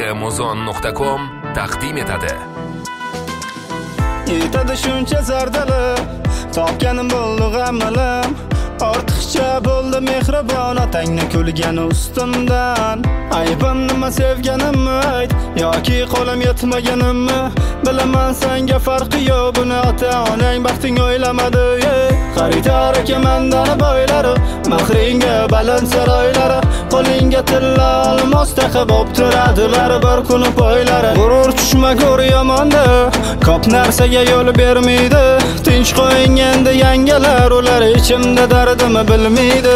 xmuzon.com taqdim etadi. Yetadi shuncha zardalar, topganim bo'ldi g'amlarim. Ortiqcha bo'ldi mehribon otangni kulgani ustimdan. Aybim nima, sevganimmi ayt yoki qo'lim yetmaganimmi? Bilaman senga farqi yo'q, buni ota-onang baxting o'ylamadi. Xaridor aka mendan boylari, mahringa baland saroylari, qo'lingga tilla olmos taqib o'ptiradilar bir kuni poylari. G'urur tushma ko'r yomonda, ko'p narsaga yo'l bermaydi. Tinch qo'ying endi yangalar, ular ichimda dardimni bilmaydi.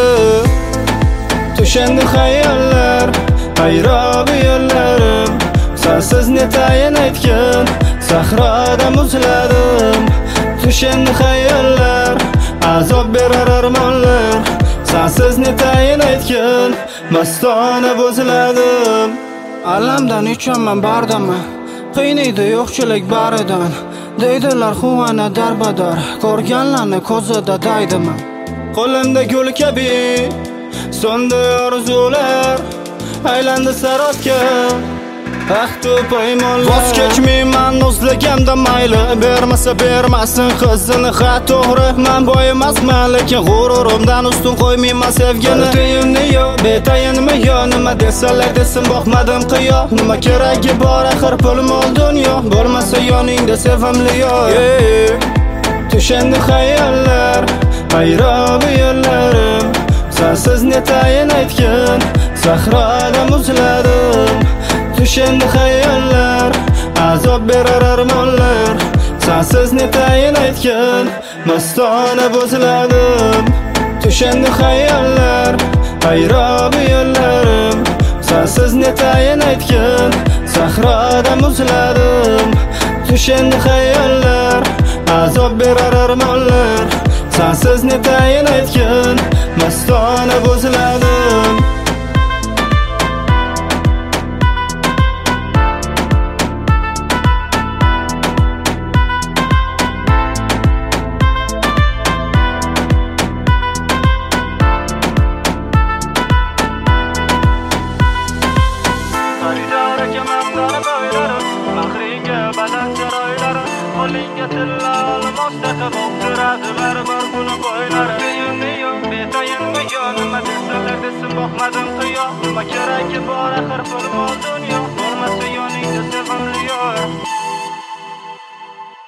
Tushendi xayollar, hayrob yo'llarim, sensiz netayin aytgan sahroda muzladim. Tushendi xayollar, azob berar armonlar, sensiz netayin aytgan mastona bo'zladim. Alamdan ichaman bardaman, qiynaydi yo'qchilik baridan. Deydilar xuvana darbadar, ko'rganlarni ko'zida daydiman. Qo'limda gul kabi so'ndi orzular, aylandi sarotga vaqt paymonlar. Voz kechmayman o'zlagamda mayli, bermasa bermasin qizini ha to'g'ri. Men boyimasman, lekin g'ururimdan ustun qo'ymayman sevgini. Tiyinni yo'q, betayinmi yo'q, nima desalar desin boqmadim qiyo. Nima keragi bor axir pul mol dunyo, bo'lmasa yoningda sevimli yo'q. Tushendi xayollar, hayrob yo'llarim, sensiz netayin aytgan sahroda muzladim. Tushendi xayollar, azob berar armonlar, sensiz netayin aytgan mastona bo'zladim. Tushendi xayollar, hayrob yo'llarim, sensiz netayin aytgan sahroda muzladim. Tushendi xayollar, azob berar armonlar, sensiz netayin aytgan mastona bo'zladim. Qo'lingga tilla olmos taqib o'ptiradilar bir kuni poylari. Tiyinni yo'q, betayinmi yo'q, nima desalar desin boqmadim qiyo. Nima keragi bor axir pul mol dunyo, bo'lmasa yoningda